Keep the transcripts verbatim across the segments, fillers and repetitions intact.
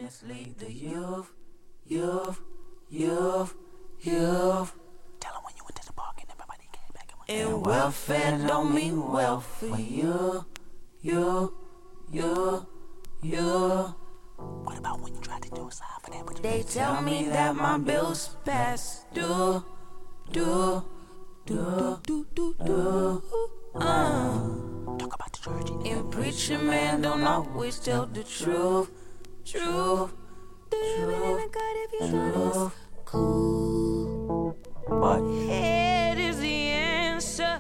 mislead the youth, youth, youth, youth. Tell them when you went to the park and everybody came back and went. And welfare don't mean wealth for you, you, you, you. What about when you tried to do a sign for that? But you They tell me that my bills past due, do, do, do, do, do. Uh. Talk about the church and And preacher man don't always tell the truth, truth, truth, truth. Cool. But Head is the answer.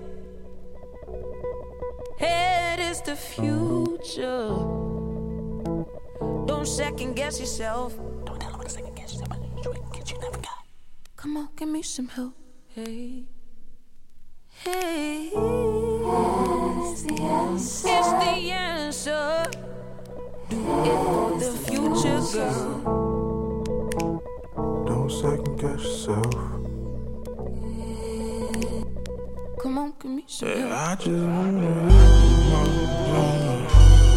Head is the future. Don't second guess yourself. don't tell them what to second guess yourself, but you ain't get you never got. Come on, give me some help. Hey. Hey. It's the answer. It's the answer. Do it for the future, girl. Don't second guess yourself. Come on, give me some help. Yeah, I just wanna live my life.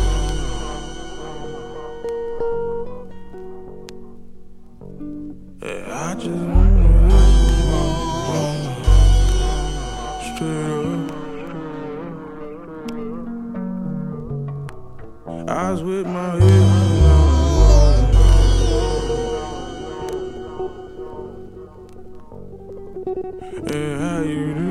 Yeah, I just wanna live my life. Straight up. I was with my head. Yeah, how you doing?